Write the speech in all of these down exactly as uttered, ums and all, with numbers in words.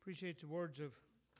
Appreciate the words of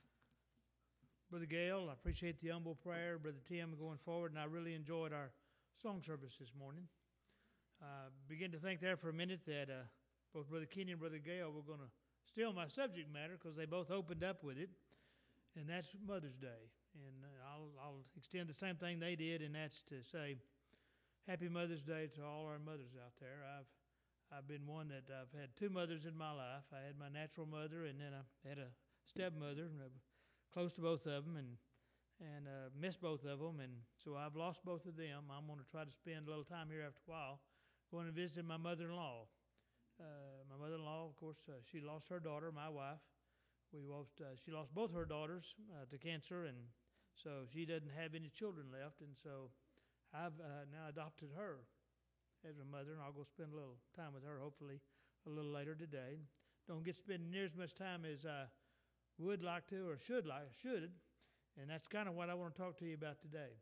Brother Gale. I appreciate the humble prayer, Brother Tim, going forward, and I really enjoyed our song service this morning. I uh, begin to think there for a minute that uh, both Brother Kenny and Brother Gale were going to steal my subject matter because they both opened up with it, and that's Mother's Day. And uh, I'll, I'll extend the same thing they did, and that's to say Happy Mother's Day to all our mothers out there. I've I've been one that I've had two mothers in my life. I had my natural mother, and then I had a stepmother, and I'm close to both of them, and and uh, missed both of them, and so I've lost both of them. I'm going to try to spend a little time here after a while going and visiting my mother-in-law. Uh, my mother-in-law, of course, uh, she lost her daughter, my wife. We lost, uh, she lost both her daughters uh, to cancer, and so she doesn't have any children left, and so I've uh, now adopted her as a mother, and I'll go spend a little time with her, hopefully, a little later today. Don't get to spend near as much time as I would like to or should like, should, and that's kind of what I want to talk to you about today.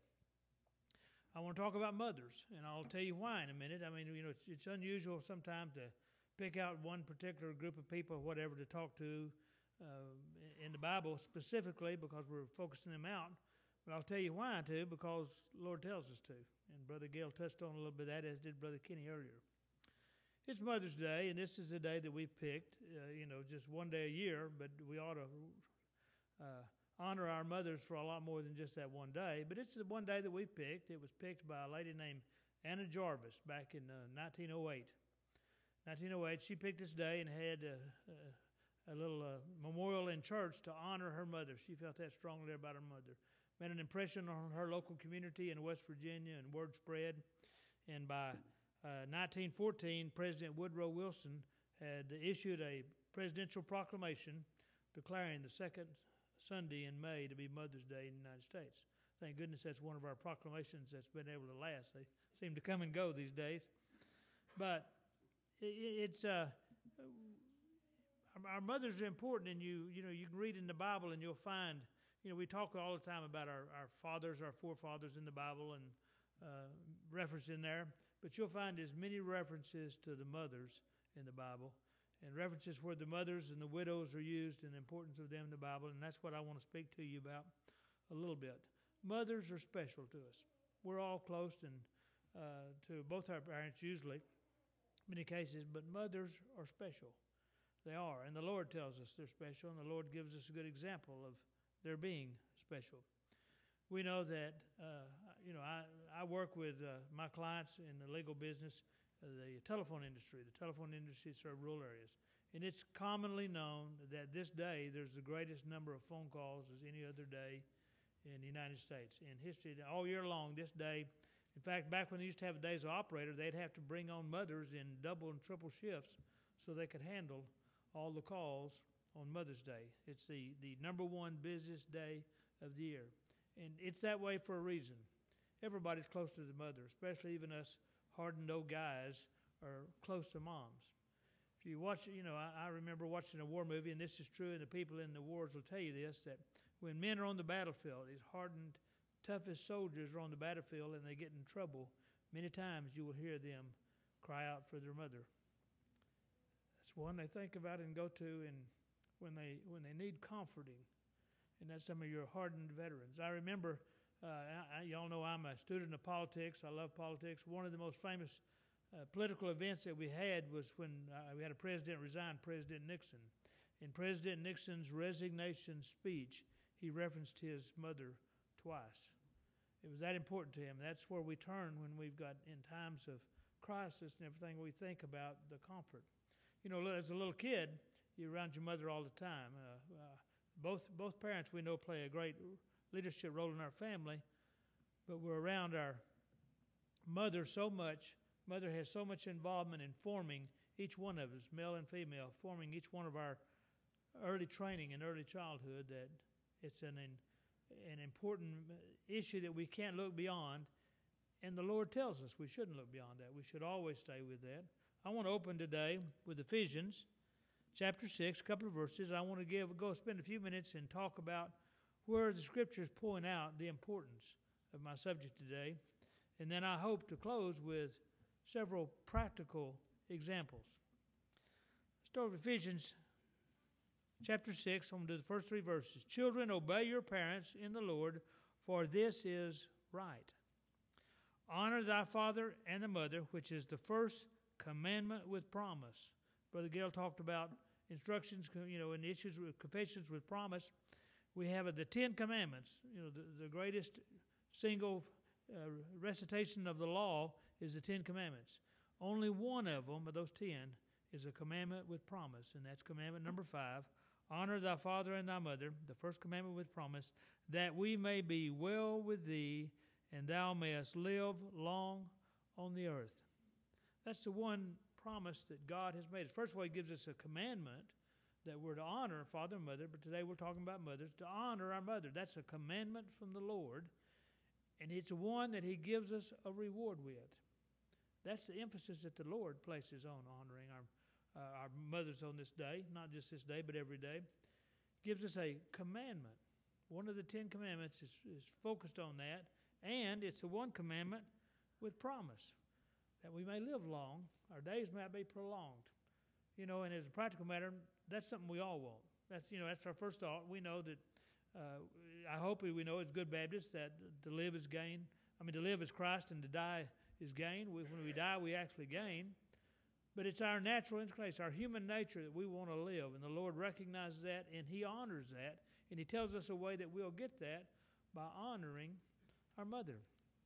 I want to talk about mothers, and I'll tell you why in a minute. I mean, you know, it's, it's unusual sometimes to pick out one particular group of people, whatever, to talk to uh, in the Bible specifically because we're focusing them out. But I'll tell you why, too, because the Lord tells us to. And Brother Gale touched on a little bit of that, as did Brother Kenny earlier. It's Mother's Day, and this is the day that we picked, uh, you know, just one day a year, but we ought to uh, honor our mothers for a lot more than just that one day. But it's the one day that we picked. It was picked by a lady named Anna Jarvis back in uh, nineteen oh eight. nineteen oh eight, she picked this day and had a, a, a little uh, memorial in church to honor her mother. She felt that strongly about her mother. Made an impression on her local community in West Virginia, and word spread. And by uh, nineteen fourteen, President Woodrow Wilson had issued a presidential proclamation declaring the second Sunday in May to be Mother's Day in the United States. Thank goodness that's one of our proclamations that's been able to last. They seem to come and go these days. But it's uh, our mothers are important, and you you know you can read in the Bible and you'll find. You know, we talk all the time about our, our fathers, our forefathers in the Bible, and uh, reference in there. But you'll find as many references to the mothers in the Bible, and references where the mothers and the widows are used and the importance of them in the Bible. And that's what I want to speak to you about a little bit. Mothers are special to us. We're all close and uh, to both our parents usually, in many cases, but mothers are special. They are, and the Lord tells us they're special, and the Lord gives us a good example of their being special. We know that, uh, you know, I, I work with uh, my clients in the legal business, uh, the telephone industry. The telephone industry serves rural areas. And it's commonly known that this day there's the greatest number of phone calls as any other day in the United States. In history, all year long, this day, in fact, back when they used to have a days operator, they'd have to bring on mothers in double and triple shifts so they could handle all the calls on Mother's Day. It's the, the number one busiest day of the year. And it's that way for a reason. Everybody's close to the mother, especially even us hardened old guys are close to moms. If you watch, you know, I, I remember watching a war movie, and this is true, and the people in the wars will tell you this, that when men are on the battlefield, these hardened, toughest soldiers are on the battlefield and they get in trouble, many times you will hear them cry out for their mother. That's one they think about and go to and when they when they need comforting, and that's some of your hardened veterans. I remember, uh, I, y'all know I'm a student of politics. I love politics. One of the most famous uh, political events that we had was when uh, we had a president resign, President Nixon. In President Nixon's resignation speech, he referenced his mother twice. It was that important to him. That's where we turn when we've got, in times of crisis and everything, we think about the comfort. You know, as a little kid, you're around your mother all the time. Uh, uh, both both parents, we know, play a great leadership role in our family, but we're around our mother so much. Mother has so much involvement in forming each one of us, male and female, forming each one of our early training and early childhood, that it's an an important issue that we can't look beyond, and the Lord tells us we shouldn't look beyond that. We should always stay with that. I want to open today with Ephesians chapter six, a couple of verses. I want to give go spend a few minutes and talk about where the Scriptures point out the importance of my subject today. And then I hope to close with several practical examples. Start with Ephesians chapter six, I'm going to do the first three verses. Children, obey your parents in the Lord, for this is right. Honor thy father and the mother, which is the first commandment with promise. Brother Gale talked about instructions, you know, and issues with confessions with promise. We have the Ten Commandments. You know, the, the greatest single uh, recitation of the law is the Ten Commandments. Only one of them, of those ten, is a commandment with promise, and that's commandment number five. Honor thy father and thy mother, the first commandment with promise, that we may be well with thee, and thou mayest live long on the earth. That's the one promise that God has made. First of all, He gives us a commandment that we're to honor father and mother, but today we're talking about mothers, to honor our mother. That's a commandment from the Lord, and it's one that He gives us a reward with. That's the emphasis that the Lord places on honoring our Uh, our mothers on this day, not just this day, but every day, gives us a commandment. One of the Ten Commandments is, is focused on that, and it's the one commandment with promise, that we may live long, our days might be prolonged. You know, and as a practical matter, that's something we all want. That's, you know, that's our first thought. We know that, uh, I hope we know as good Baptists that to live is gain. I mean, to live is Christ and to die is gain. We, when we die, we actually gain. But it's our natural inclination, our human nature that we want to live. And the Lord recognizes that, and He honors that. And He tells us a way that we'll get that by honoring our mother.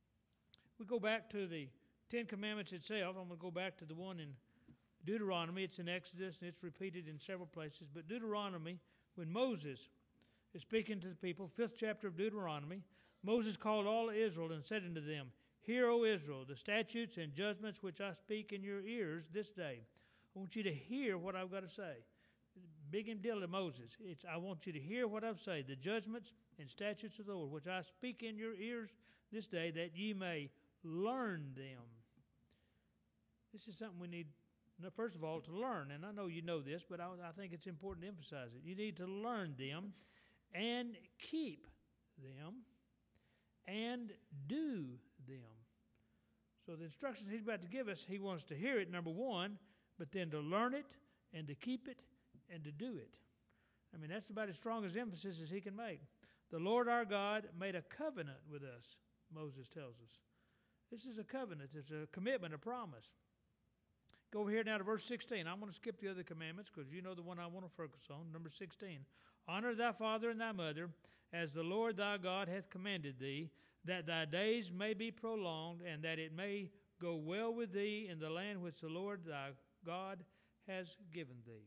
We go back to the Ten Commandments itself. I'm going to go back to the one in Deuteronomy. It's in Exodus, and it's repeated in several places. But Deuteronomy, when Moses is speaking to the people, fifth chapter of Deuteronomy, Moses called all Israel and said unto them, Hear, O Israel, the statutes and judgments which I speak in your ears this day. I want you to hear what I've got to say. Big deal to Moses. It's, I want you to hear what I've said, the judgments and statutes of the Lord, which I speak in your ears this day, that ye may learn them. This is something we need, first of all, to learn. And I know you know this, but I, I think it's important to emphasize it. You need to learn them and keep them and do them. So the instructions He's about to give us, He wants to hear it, number one, but then to learn it and to keep it and to do it. I mean, that's about as strong as emphasis as He can make. The Lord our God made a covenant with us, Moses tells us. This is a covenant. It's a commitment, a promise. Go over here now to verse sixteen. I'm going to skip the other commandments because you know the one I want to focus on, number sixteen. Honor thy father and thy mother, as the Lord thy God hath commanded thee, that thy days may be prolonged, and that it may go well with thee in the land which the Lord thy God has given thee.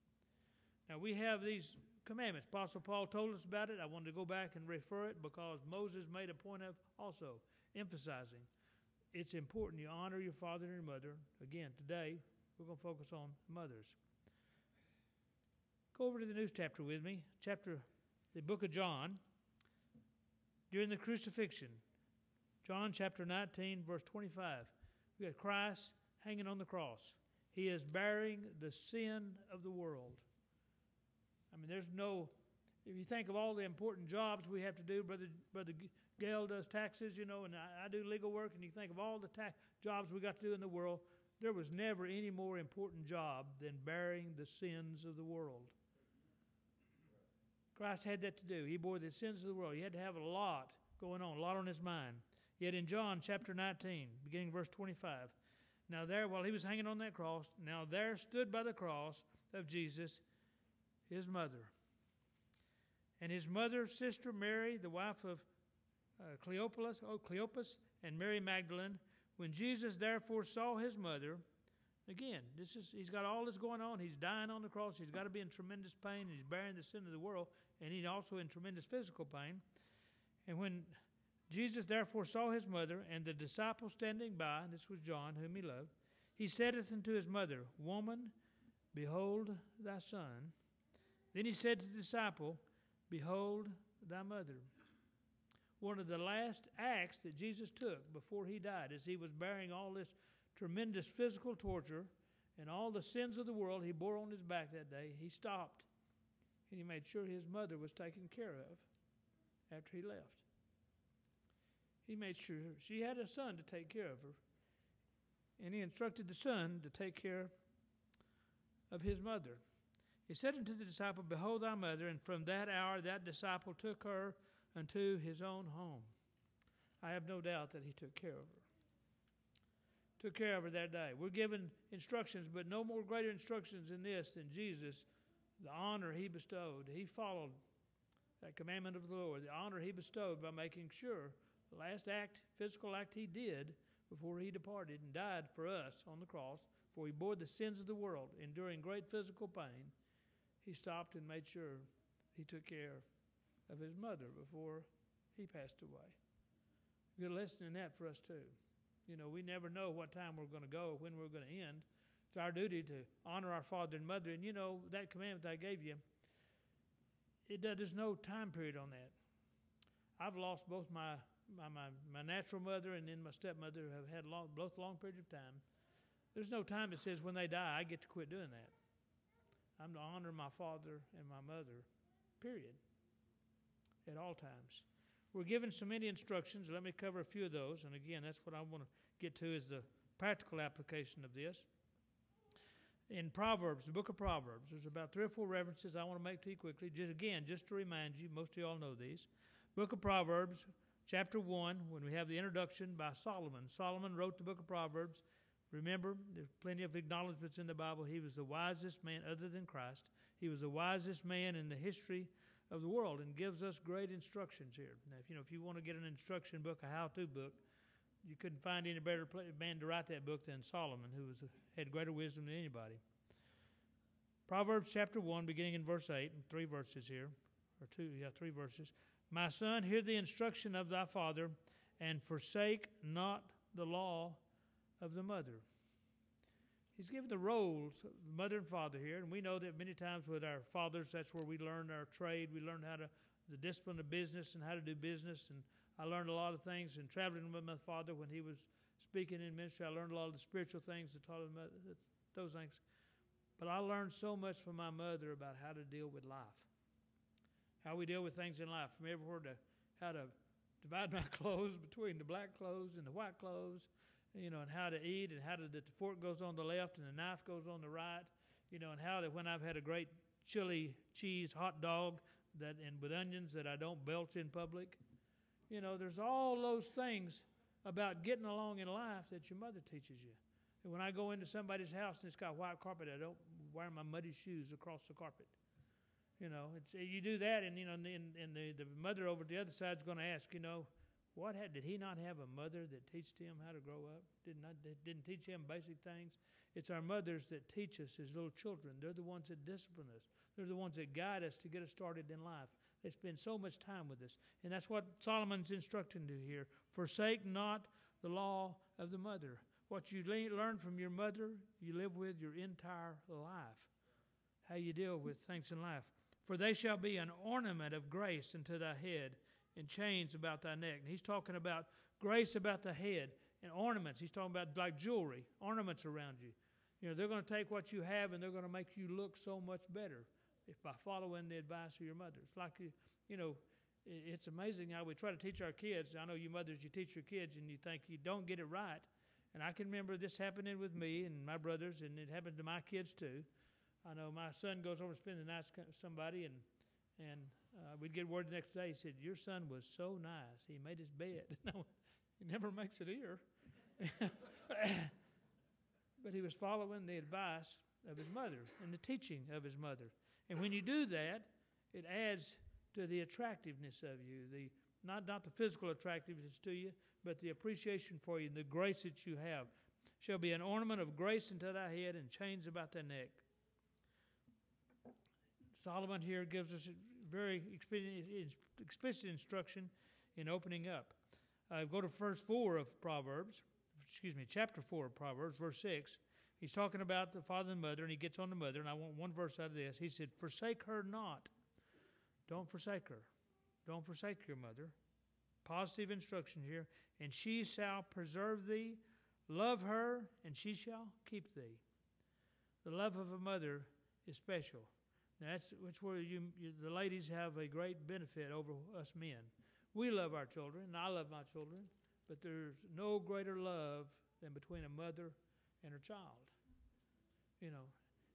Now we have these commandments. Apostle Paul told us about it. I wanted to go back and refer it because Moses made a point of also emphasizing it's important you honor your father and your mother. Again, today we're going to focus on mothers. Go over to the news chapter with me, chapter, the book of John. During the crucifixion, John chapter nineteen, verse twenty-five, we got Christ hanging on the cross. He is bearing the sin of the world. I mean, there's no, if you think of all the important jobs we have to do, Brother Brother Gale does taxes, you know, and I, I do legal work, and you think of all the ta- jobs we got to do in the world, there was never any more important job than bearing the sins of the world. Christ had that to do. He bore the sins of the world. He had to have a lot going on, a lot on His mind. Yet in John chapter nineteen, beginning verse twenty-five, now there, while He was hanging on that cross, now there stood by the cross of Jesus His mother. And His mother's sister Mary, the wife of uh, Cleopas, oh, Cleopas, and Mary Magdalene. When Jesus therefore saw His mother, again, this is He's got all this going on. He's dying on the cross. He's got to be in tremendous pain. He's bearing the sin of the world, and He's also in tremendous physical pain. And when Jesus therefore saw His mother and the disciple standing by, and this was John, whom He loved, He saith unto His mother, Woman, behold thy son. Then He said to the disciple, Behold thy mother. One of the last acts that Jesus took before He died, as He was bearing all this tremendous physical torture and all the sins of the world He bore on His back that day, He stopped and He made sure His mother was taken care of after He left. He made sure she had a son to take care of her, and He instructed the son to take care of his mother. He said unto the disciple, Behold thy mother. And from that hour that disciple took her unto his own home. I have no doubt that he took care of her. Took care of her that day. We're given instructions, but no more greater instructions in this than Jesus, the honor he bestowed. He followed that commandment of the Lord, the honor he bestowed by making sure the last act, physical act he did before he departed and died for us on the cross, for he bore the sins of the world, enduring great physical pain. He stopped and made sure he took care of his mother before he passed away. Good lesson in that for us too. You know, we never know what time we're going to go, when we're going to end. It's our duty to honor our father and mother. And you know, that commandment I gave you, it does, there's no time period on that. I've lost both my, my, my, my natural mother and then my stepmother have had long, both long periods of time. There's no time that says when they die, I get to quit doing that. I'm to honor my father and my mother, period, at all times. We're given so many instructions. Let me cover a few of those. And again, that's what I want to get to is the practical application of this. In Proverbs, the book of Proverbs, there's about three or four references I want to make to you quickly. Just again, just to remind you, most of you all know these. Book of Proverbs, chapter one, when we have the introduction by Solomon. Solomon wrote the book of Proverbs. Remember, there's plenty of acknowledgments in the Bible. He was the wisest man other than Christ. He was the wisest man in the history of the world and gives us great instructions here. Now, if you know, if you want to get an instruction book, a how-to book, you couldn't find any better man to write that book than Solomon, who was, had greater wisdom than anybody. Proverbs chapter one, beginning in verse eight, and three verses here, or two, yeah, three verses. My son, hear the instruction of thy father, and forsake not the law of the mother. He's given the roles of mother and father here, and we know that many times with our fathers, that's where we learn our trade. We learn how to, the discipline of business and how to do business, and I learned a lot of things in traveling with my father when he was speaking in ministry. I learned a lot of the spiritual things, that taught him those things. But I learned so much from my mother about how to deal with life, how we deal with things in life, from everywhere to how to divide my clothes between the black clothes and the white clothes, you know, and how to eat, and how to, that the fork goes on the left and the knife goes on the right, you know, and how that when I've had a great chili cheese hot dog that and with onions that I don't belch in public. You know, there's all those things about getting along in life that your mother teaches you. And when I go into somebody's house and it's got white carpet, I don't wear my muddy shoes across the carpet. You know, it's, you do that, and you know, and, and the, the mother over the other side is going to ask, you know, what had, did he not have a mother that taught him how to grow up? Did not that didn't teach him basic things? It's our mothers that teach us as little children. They're the ones that discipline us. They're the ones that guide us to get us started in life. They spend so much time with us. And that's what Solomon's instructing to here. Forsake not the law of the mother. What you le- learn from your mother, you live with your entire life. How you deal with things in life. For they shall be an ornament of grace unto thy head, and chains about thy neck. And he's talking about grace about the head and ornaments. He's talking about like jewelry, ornaments around you. You know, they're going to take what you have and they're going to make you look so much better if by following the advice of your mother. It's like, you, you know, it's amazing how we try to teach our kids. I know you mothers, you teach your kids and you think you don't get it right. And I can remember this happening with me and my brothers, and it happened to my kids too. I know my son goes over to spend the night with somebody, and and uh, we'd get word the next day. He said, your son was so nice. He made his bed. No, he never makes it here. But he was following the advice of his mother and the teaching of his mother. And when you do that, it adds to the attractiveness of you, the not, not the physical attractiveness to you, but the appreciation for you and the grace that you have. Shall be an ornament of grace unto thy head and chains about thy neck. Solomon here gives us very explicit instruction in opening up. Uh, go to verse four of Proverbs, excuse me, chapter four of Proverbs, verse six. He's talking about the father and mother, and he gets on the mother, and I want one verse out of this. He said, forsake her not. Don't forsake her. Don't forsake your mother. Positive instruction here. And she shall preserve thee. Love her, and she shall keep thee. The love of a mother is special. Now, that's, that's where you, you, the ladies have a great benefit over us men. We love our children, and I love my children, but there's no greater love than between a mother and her child. You know,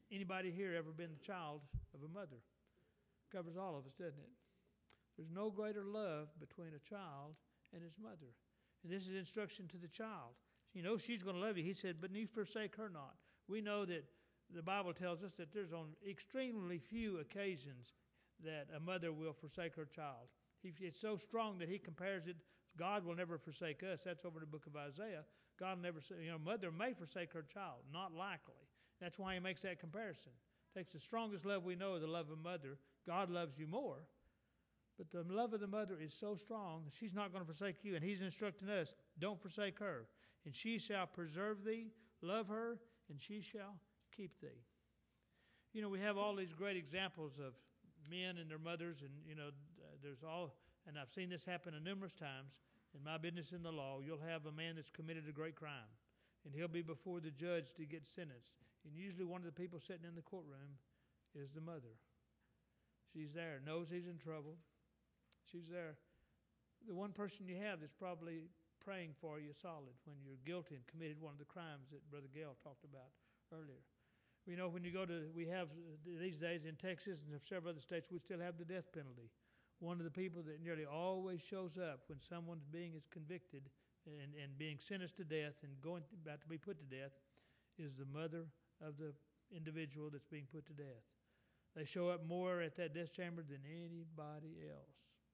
Anybody here ever been the child of a mother? Covers all of us, doesn't it? There's no greater love between a child and his mother. And this is instruction to the child. You know she's going to love you. He said, but you forsake her not. We know that the Bible tells us that there's on extremely few occasions that a mother will forsake her child. He, it's so strong that he compares it. God will never forsake us. That's over in the book of Isaiah. God will never, you know, mother may forsake her child. Not likely. That's why he makes that comparison. Takes the strongest love we know, the love of a mother. God loves you more. But the love of the mother is so strong, she's not going to forsake you. And he's instructing us, don't forsake her. And she shall preserve thee, love her, and she shall keep thee. You know, we have all these great examples of men and their mothers, and, you know, there's all, and I've seen this happen numerous times. In my business in the law, you'll have a man that's committed a great crime, and he'll be before the judge to get sentenced. And usually one of the people sitting in the courtroom is the mother. She's there, knows he's in trouble. She's there. The one person you have that's probably praying for you solid when you're guilty and committed one of the crimes that Brother Gale talked about earlier. You know, when you go to, we have these days in Texas and several other states, we still have the death penalty. One of the people that nearly always shows up when someone's being is convicted and, and being sentenced to death and going to, about to be put to death is the mother of the individual that's being put to death. They show up more at that death chamber than anybody else.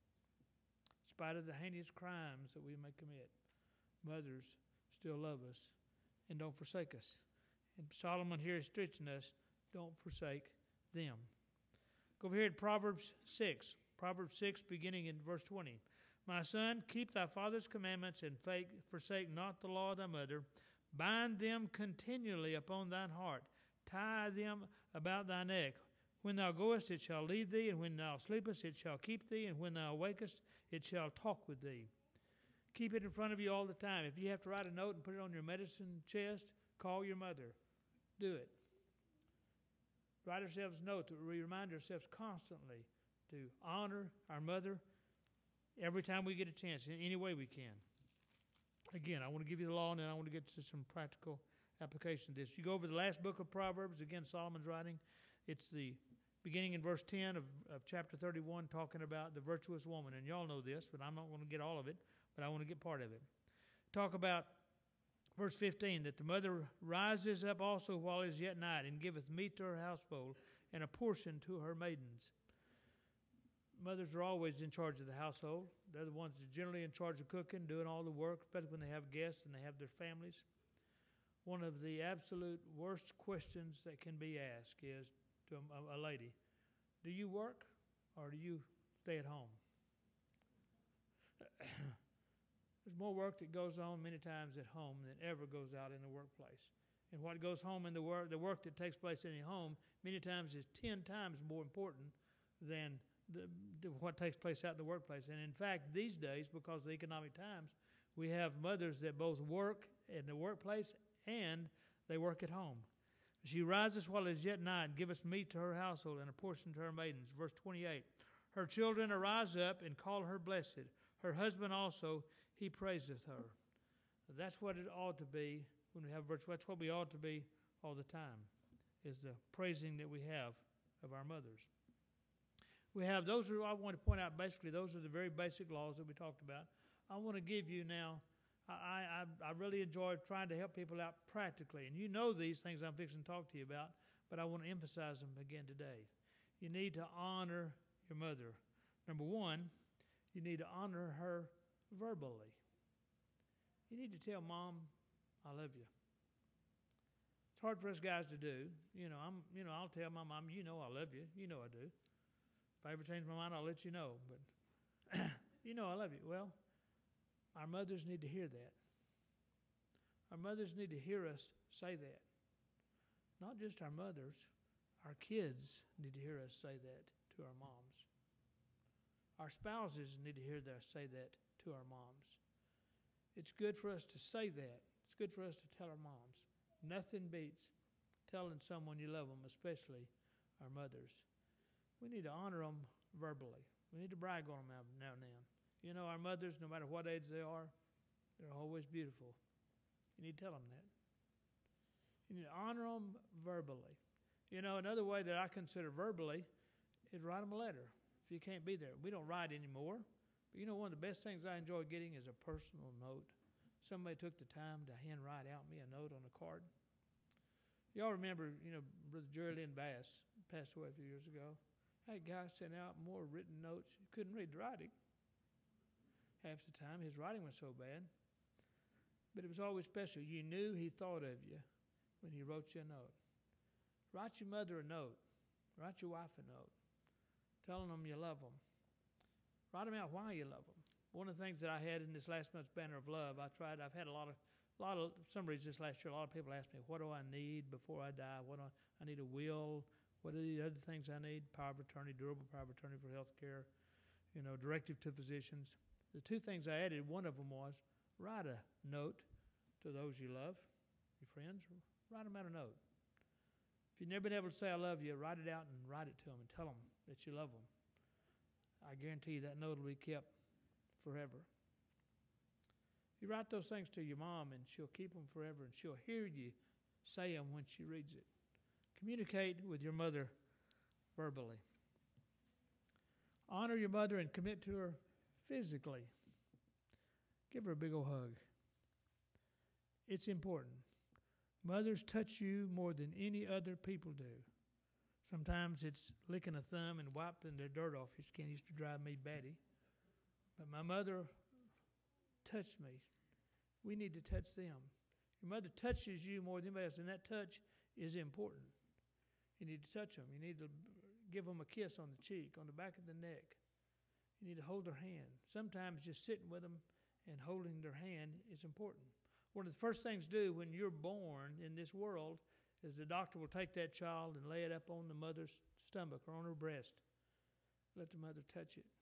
In spite of the heinous crimes that we may commit, mothers still love us and don't forsake us. And Solomon here is teaching us, don't forsake them. Go over here to Proverbs six. Proverbs six, beginning in verse twenty. My son, keep thy father's commandments and forsake not the law of thy mother. Bind them continually upon thine heart. Tie them about thy neck. When thou goest, it shall lead thee, and when thou sleepest, it shall keep thee, and when thou awakest, it shall talk with thee. Keep it in front of you all the time. If you have to write a note and put it on your medicine chest, call your mother. Do it. Write ourselves a note to remind ourselves constantly to honor our mother every time we get a chance, in any way we can. Again, I want to give you the law, and then I want to get to some practical application of this. You go over the last book of Proverbs, again, Solomon's writing. It's the beginning in verse ten of, of chapter thirty-one, talking about the virtuous woman. And y'all know this, but I'm not going to get all of it, but I want to get part of it. Talk about verse fifteen, that the mother rises up also while it is yet night, and giveth meat to her household, and a portion to her maidens. Mothers are always in charge of the household. They're the ones that are generally in charge of cooking, doing all the work, especially when they have guests and they have their families. One of the absolute worst questions that can be asked is to a, a lady, do you work or do you stay at home? There's more work that goes on many times at home than ever goes out in the workplace. And what goes home in the work, the work that takes place in a home, many times is ten times more important than the, the, what takes place out in the workplace. And in fact, these days, because of the economic times, we have mothers that both work in the workplace and they work at home. She rises while it is yet night, and giveth meat to her household, and a portion to her maidens. Verse twenty-eight. Her children arise up and call her blessed. Her husband also, he praiseth her. That's what it ought to be when we have virtue. That's what we ought to be all the time, is the praising that we have of our mothers. We have, those are, I want to point out, basically, those are the very basic laws that we talked about. I want to give you now, I, I, I really enjoy trying to help people out practically. And you know these things I'm fixing to talk to you about, but I want to emphasize them again today. You need to honor your mother. Number one, you need to honor her verbally. You need to tell Mom, I love you. It's hard for us guys to do. You know, I'm. You know, I'll tell my mom, you know I love you. You know I do. If I ever change my mind, I'll let you know. But you know I love you. Well, our mothers need to hear that. Our mothers need to hear us say that. Not just our mothers, our kids need to hear us say that to our moms. Our spouses need to hear us say that to our moms. It's good for us to say that. It's good for us to tell our moms. Nothing beats telling someone you love them, especially our mothers. We need to honor them verbally. We need to brag on them now and then. You know, our mothers, no matter what age they are, they're always beautiful. You need to tell them that. You need to honor them verbally. You know, another way that I consider verbally is write them a letter if you can't be there. We don't write anymore. But you know, one of the best things I enjoy getting is a personal note. Somebody took the time to handwrite out me a note on a card. Y'all remember, you know, Brother Jerry Lynn Bass passed away a few years ago. That guy sent out more written notes. You couldn't read the writing half the time. His writing was so bad. But it was always special. You knew he thought of you when he wrote you a note. Write your mother a note. Write your wife a note, telling them you love them. Write them out why you love them. One of the things that I had in this last month's Banner of Love, I tried, I've had a lot of, a lot of, for some reason this last year, a lot of people ask me, what do I need before I die? What do I, I need a will. What are the other things I need? Power of attorney, durable power of attorney for health care, you know, directive to physicians. The two things I added, one of them was write a note to those you love, your friends. Write them out a note. If you've never been able to say I love you, write it out and write it to them and tell them that you love them. I guarantee you that note will be kept forever. You write those things to your mom and she'll keep them forever and she'll hear you say them when she reads it. Communicate with your mother verbally. Honor your mother and commit to her physically. Give her a big old hug. It's important. Mothers touch you more than any other people do. Sometimes it's licking a thumb and wiping the dirt off your skin. It used to drive me batty. But my mother touched me. We need to touch them. Your mother touches you more than anybody else, and that touch is important. You need to touch them. You need to give them a kiss on the cheek, on the back of the neck. You need to hold their hand. Sometimes just sitting with them and holding their hand is important. One of the first things to do when you're born in this world is the doctor will take that child and lay it up on the mother's stomach or on her breast. Let the mother touch it.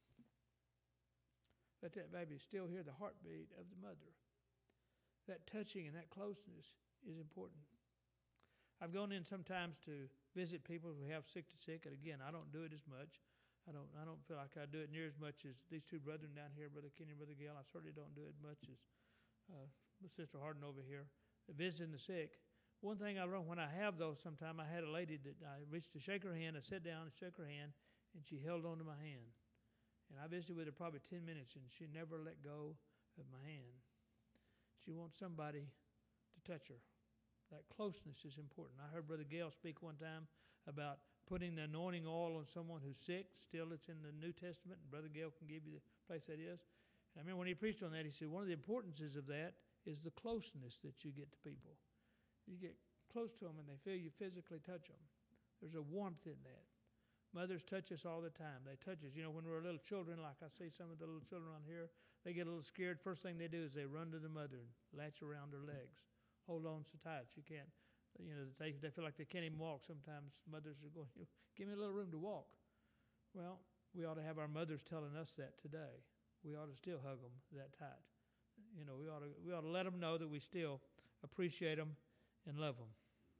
Let that baby still hear the heartbeat of the mother. That touching and that closeness is important. I've gone in sometimes to visit people who have sick to sick, and again, I don't do it as much. I don't I don't feel like I do it near as much as these two brethren down here, Brother Kenny and Brother Gail. I certainly don't do it much as uh, Sister Harden over here, visiting the sick. One thing I learned when I have those sometime, I had a lady that I reached to shake her hand. I sat down and shook her hand, and she held on to my hand. And I visited with her probably ten minutes, and she never let go of my hand. She wants somebody to touch her. That closeness is important. I heard Brother Gale speak one time about putting the anointing oil on someone who's sick. Still, it's in the New Testament, and Brother Gale can give you the place that is. And I remember when he preached on that, he said one of the importances of that is the closeness that you get to people. You get close to them and they feel you physically touch them. There's a warmth in that. Mothers touch us all the time. They touch us. You know, when we're little children, like I see some of the little children on here, they get a little scared. First thing they do is they run to the mother and latch around her legs. Hold on so tight. You can't, you know, they, they feel like they can't even walk. Sometimes mothers are going, give me a little room to walk. Well, we ought to have our mothers telling us that today. We ought to still hug them that tight. You know, we ought to, we ought to let them know that we still appreciate them and love them.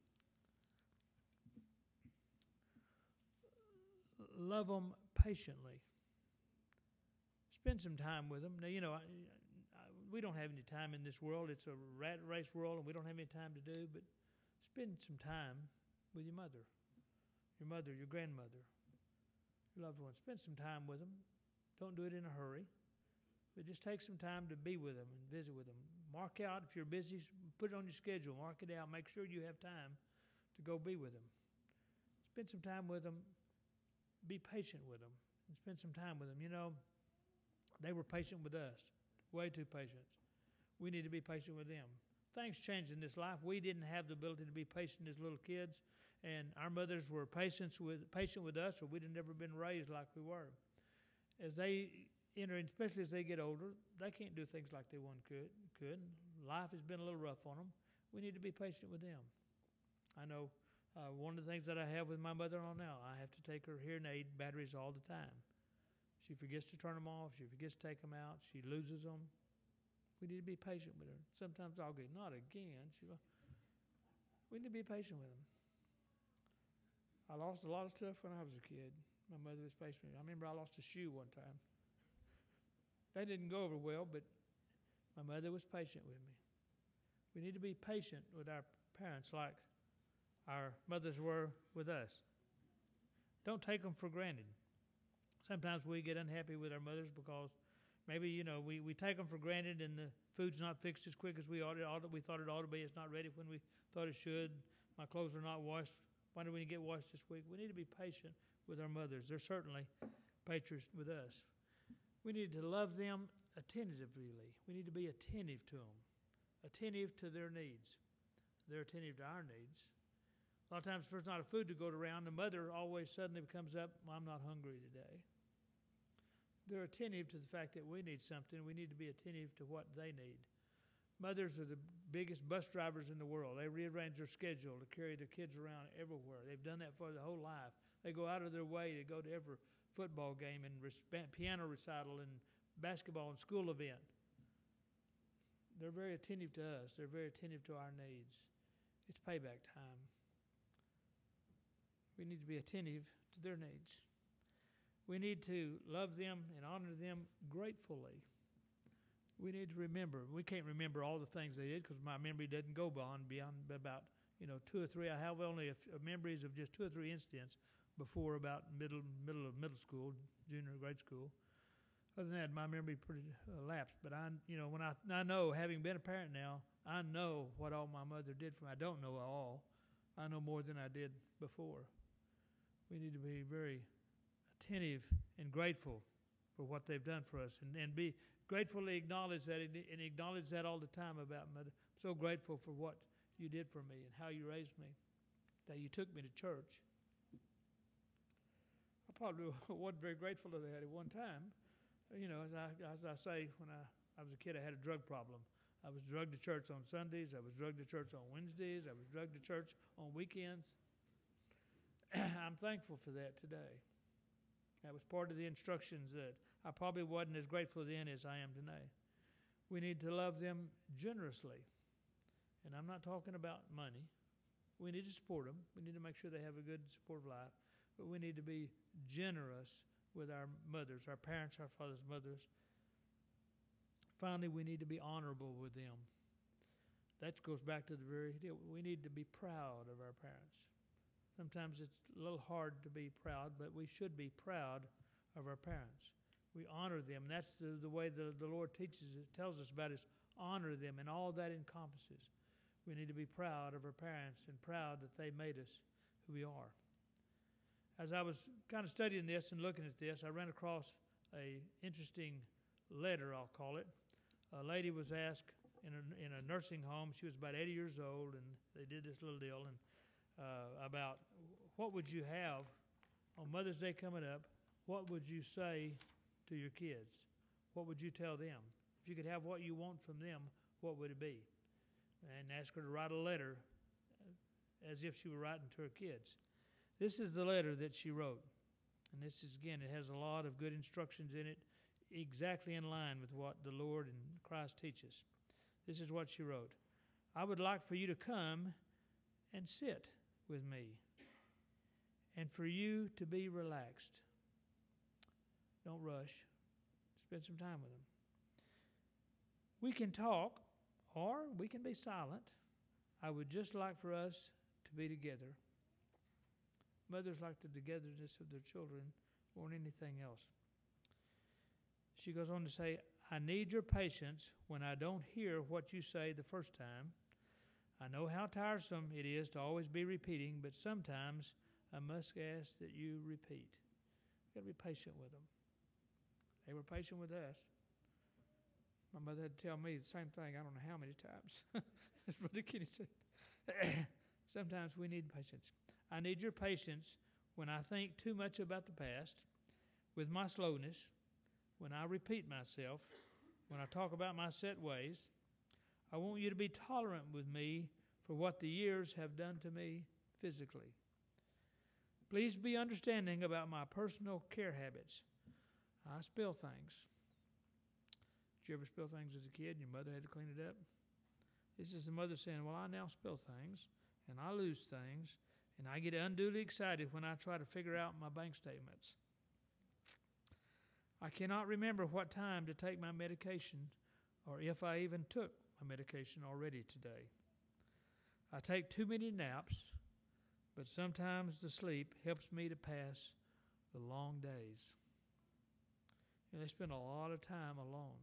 Love them patiently. Spend some time with them. Now, you know, I, I, we don't have any time in this world. It's a rat race world, and we don't have any time to do, but spend some time with your mother, your mother, your grandmother, your loved ones. Spend some time with them. Don't do it in a hurry, but just take some time to be with them and visit with them. Mark out, if you're busy, put it on your schedule. Mark it out. Make sure you have time to go be with them. Spend some time with them. Be patient with them and spend some time with them. You know, they were patient with us, way too patient. We need to be patient with them. Things changed in this life. We didn't have the ability to be patient as little kids, and our mothers were patient with, patient with us, or we'd have never been raised like we were. As they enter, especially as they get older, they can't do things like they once could. could. Life has been a little rough on them. We need to be patient with them. I know uh, one of the things that I have with my mother-in-law now, I have to take her hearing aid batteries all the time. She forgets to turn them off. She forgets to take them out. She loses them. We need to be patient with her. Sometimes I'll get, not again. She, we need to be patient with them. I lost a lot of stuff when I was a kid. My mother was patient with me. I remember I lost a shoe one time. That didn't go over well, but my mother was patient with me. We need to be patient with our parents like our mothers were with us. Don't take them for granted. Sometimes we get unhappy with our mothers because maybe, you know, we, we take them for granted and the food's not fixed as quick as we ought, it ought to, we thought it ought to be. It's not ready when we thought it should. My clothes are not washed. Why do we get washed this week? We need to be patient with our mothers. They're certainly patriots with us. We need to love them attentively. We need to be attentive to them, attentive to their needs. They're attentive to our needs. A lot of times, if there's not a food to go around, the mother always suddenly comes up, well, I'm not hungry today. They're attentive to the fact that we need something. We need to be attentive to what they need. Mothers are the biggest bus drivers in the world. They rearrange their schedule to carry their kids around everywhere. They've done that for their whole life. They go out of their way to go to every football game and piano recital and basketball and school event. They're very attentive to us. They're very attentive to our needs. It's payback time. We need to be attentive to their needs. We need to love them and honor them gratefully. We need to remember. We can't remember all the things they did because my memory doesn't go beyond, beyond about, you know, two or three. I have only a, a memories of just two or three incidents before about middle middle of middle school, junior grade school. Other than that, my memory pretty uh, lapsed. But I, you know, when I I know, having been a parent now, I know what all my mother did for me. I don't know all. I know more than I did before. We need to be very attentive and grateful for what they've done for us, and, and be gratefully acknowledge that and acknowledge that all the time about mother. I'm so grateful for what you did for me and how you raised me, that you took me to church. I probably wasn't very grateful to that at one time. You know, as I, as I say, when I, I was a kid, I had a drug problem. I was drugged to church on Sundays. I was drugged to church on Wednesdays. I was drugged to church on weekends. I'm thankful for that today. That was part of the instructions that I probably wasn't as grateful then as I am today. We need to love them generously. And I'm not talking about money. We need to support them. We need to make sure they have a good, supportive life. But we need to be generous with our mothers, our parents, our fathers, mothers. Finally, we need to be honorable with them. That goes back to the very deal. We need to be proud of our parents. Sometimes it's a little hard to be proud, but we should be proud of our parents. We honor them. That's the, the way the, the Lord teaches it, tells us about is honor them, and all that encompasses. We need to be proud of our parents and proud that they made us who we are. As I was kind of studying this and looking at this, I ran across a interesting letter, I'll call it. A lady was asked in a, in a nursing home. She was about eighty years old, and they did this little deal and uh, about what would you have on Mother's Day coming up. What would you say to your kids? What would you tell them? If you could have what you want from them, what would it be? And ask her to write a letter as if she were writing to her kids. This is the letter that she wrote. And this is, again, it has a lot of good instructions in it, exactly in line with what the Lord and Christ teach us. This is what she wrote. I would like for you to come and sit with me, and for you to be relaxed. Don't rush. Spend some time with them. We can talk, or we can be silent. I would just like for us to be together. Mothers like the togetherness of their children more than anything else. She goes on to say, I need your patience when I don't hear what you say the first time. I know how tiresome it is to always be repeating, but sometimes I must ask that you repeat. You've got to be patient with them. They were patient with us. My mother had to tell me the same thing, I don't know how many times. As Brother Kenny said. Sometimes we need patience. I need your patience when I think too much about the past, with my slowness, when I repeat myself, when I talk about my set ways. I want you to be tolerant with me for what the years have done to me physically. Please be understanding about my personal care habits. I spill things. Did you ever spill things as a kid and your mother had to clean it up? This is the mother saying, well, I now spill things, and I lose things, and I get unduly excited when I try to figure out my bank statements. I cannot remember what time to take my medication, or if I even took my medication already today. I take too many naps. but sometimes the sleep helps me to pass the long days. And they spend a lot of time alone.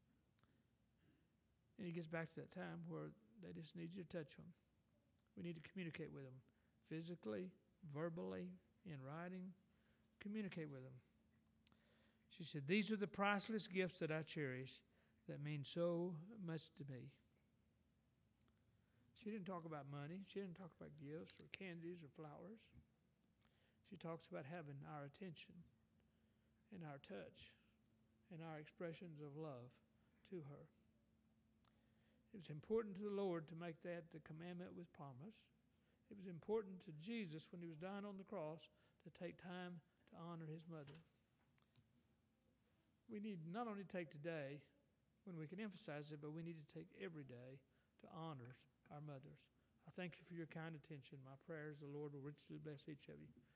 And he gets back to that time where they just need you to touch them. We need to communicate with them physically, verbally, in writing. Communicate with them. She said, these are the priceless gifts that I cherish that mean so much to me. She didn't talk about money. She didn't talk about gifts or candies or flowers. She talks about having our attention and our touch and our expressions of love to her. It was important to the Lord to make that the commandment with promise. It was important to Jesus when he was dying on the cross to take time to honor his mother. We need not only take today when we can emphasize it, but we need to take every day to honor our mothers. I thank you for your kind attention. My prayer is the Lord will richly bless each of you.